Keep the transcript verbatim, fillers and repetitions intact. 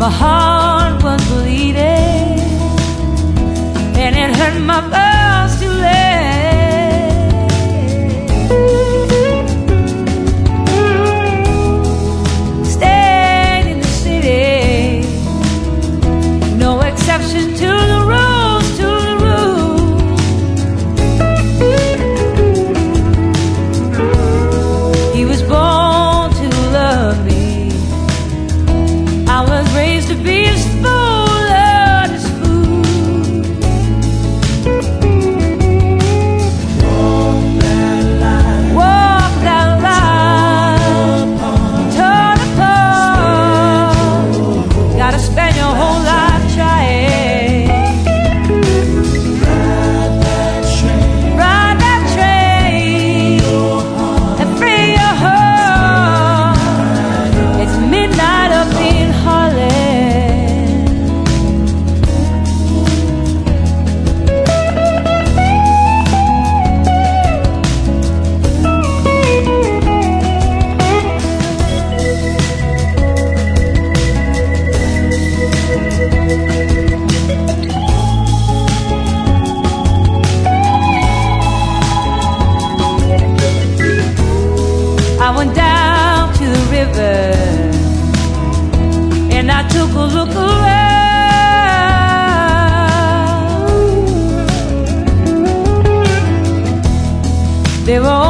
my heart was bleeding, and it hurt my vows to let. Stayed in the city, no exception to the rules, to the rules. He was born to love me, I was raised to be his fool, Lord, his fool. Walk that line, walk that line, torn apart. Gotta spend your whole life trying. Ride that train, ride that train, and free your heart. It's midnight up in Harlem. I went down to the river and I took a look around. There were